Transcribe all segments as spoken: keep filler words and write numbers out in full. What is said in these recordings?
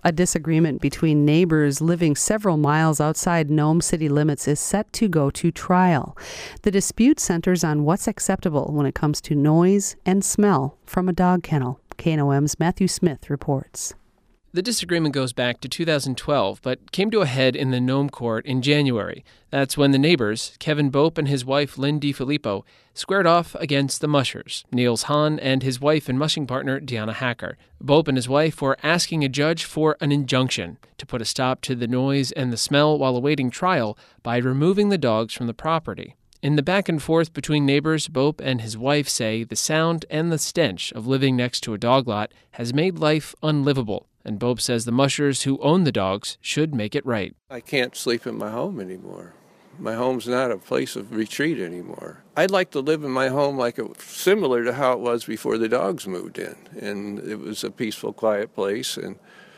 A disagreement between neighbors living several miles outside Nome city limits is set to go to trial. The dispute centers on what's acceptable when it comes to noise and smell from a dog kennel. K N O M's Matthew Smith reports. The disagreement goes back to two thousand twelve, but came to a head in the Nome court in January. That's when the neighbors, Kevin Bope and his wife Lynn DiFilippo, squared off against the mushers, Niels Hahn and his wife and mushing partner Deanna Hacker. Bope and his wife were asking a judge for an injunction to put a stop to the noise and the smell while awaiting trial by removing the dogs from the property. In the back and forth between neighbors, Bope and his wife say the sound and the stench of living next to a dog lot has made life unlivable. And Bope says the mushers who own the dogs should make it right. I can't sleep in my home anymore. My home's not a place of retreat anymore. I'd like to live in my home like it, similar to how it was before the dogs moved in. And it was a peaceful, quiet place, and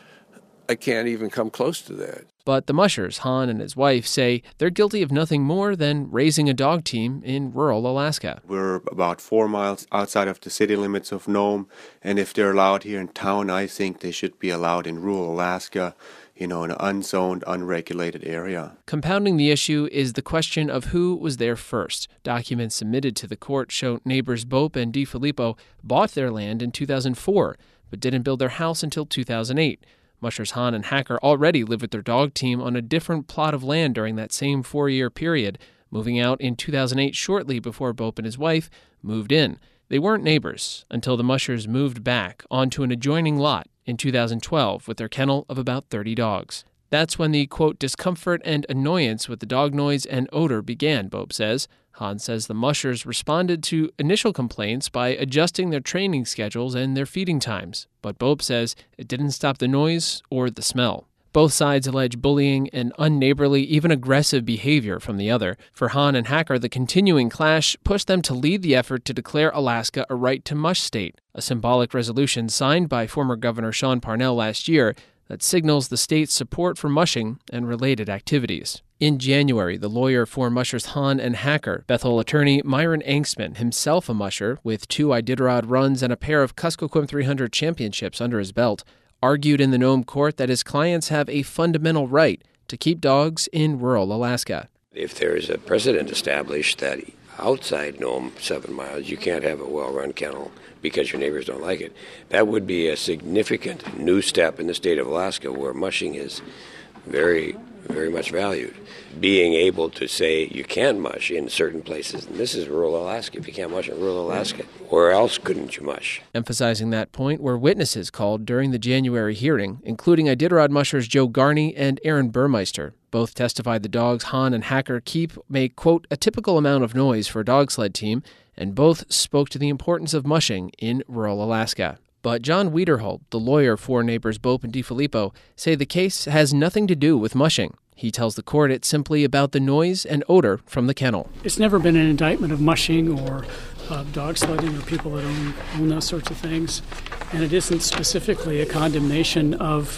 I can't even come close to that. But the mushers, Hahn and his wife, say they're guilty of nothing more than raising a dog team in rural Alaska. We're about four miles outside of the city limits of Nome, and if they're allowed here in town, I think they should be allowed in rural Alaska, you know, in an unzoned, unregulated area. Compounding the issue is the question of who was there first. Documents submitted to the court show neighbors Bope and DiFilippo bought their land in two thousand four, but didn't build their house until two thousand eight. Mushers Hahn and Hacker already lived with their dog team on a different plot of land during that same four-year period, moving out in two thousand eight shortly before Bope and his wife moved in. They weren't neighbors until the mushers moved back onto an adjoining lot in two thousand twelve with their kennel of about thirty dogs. That's when the, quote, discomfort and annoyance with the dog noise and odor began, Bope says. Hahn says the mushers responded to initial complaints by adjusting their training schedules and their feeding times. But Bope says it didn't stop the noise or the smell. Both sides allege bullying and unneighborly, even aggressive behavior from the other. For Hahn and Hacker, the continuing clash pushed them to lead the effort to declare Alaska a right to mush state, a symbolic resolution signed by former Governor Sean Parnell last year that signals the state's support for mushing and related activities. In January, the lawyer for mushers Hahn and Hacker, Bethel attorney Myron Angstman, himself a musher with two Iditarod runs and a pair of Kuskokwim three hundred championships under his belt, argued in the Nome court that his clients have a fundamental right to keep dogs in rural Alaska. If there is a precedent established that outside Nome, seven miles, you can't have a well-run kennel because your neighbors don't like it, that would be a significant new step in the state of Alaska where mushing is very, very much valued. Being able to say you can mush in certain places, and this is rural Alaska. If you can't mush in rural Alaska, where else couldn't you mush? Emphasizing that point were witnesses called during the January hearing, including Iditarod mushers Joe Garney and Aaron Burmeister. Both testified the dogs Hahn and Hacker keep make, quote, a typical amount of noise for a dog sled team, and both spoke to the importance of mushing in rural Alaska. But John Wiederholt, the lawyer for neighbors Bope and DiFilippo, say the case has nothing to do with mushing. He tells the court it's simply about the noise and odor from the kennel. It's never been an indictment of mushing or uh, dog sledding or people that own, own those sorts of things. And it isn't specifically a condemnation of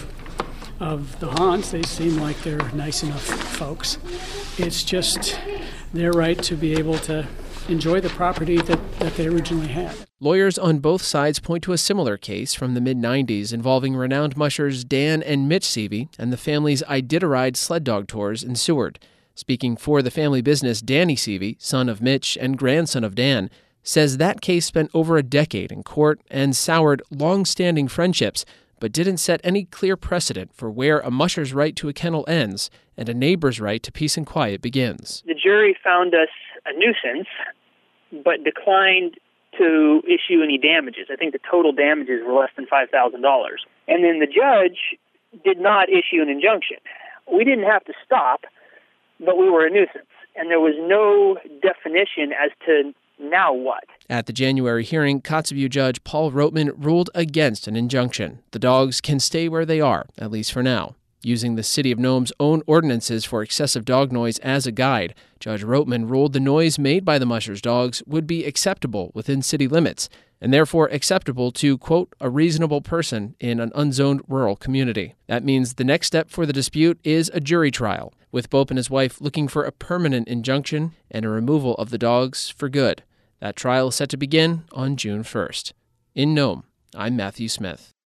of the Hahns. They seem like they're nice enough folks. It's just their right to be able to enjoy the property that, that they originally had. Lawyers on both sides point to a similar case from the mid nineties involving renowned mushers Dan and Mitch Seavey and the family's Iditarod sled dog tours in Seward. Speaking for the family business, Danny Seavey, son of Mitch and grandson of Dan, says that case spent over a decade in court and soured long-standing friendships, but didn't set any clear precedent for where a musher's right to a kennel ends and a neighbor's right to peace and quiet begins. The jury found us a nuisance, but declined to issue any damages. I think the total damages were less than five thousand dollars. And then the judge did not issue an injunction. We didn't have to stop, but we were a nuisance. And there was no definition as to now what. At the January hearing, Kotzebue Judge Paul Roteman ruled against an injunction. The dogs can stay where they are, at least for now. Using the City of Nome's own ordinances for excessive dog noise as a guide, Judge Roteman ruled the noise made by the mushers' dogs would be acceptable within city limits, and therefore acceptable to, quote, a reasonable person in an unzoned rural community. That means the next step for the dispute is a jury trial, with Bope and his wife looking for a permanent injunction and a removal of the dogs for good. That trial is set to begin on June first. In Nome, I'm Matthew Smith.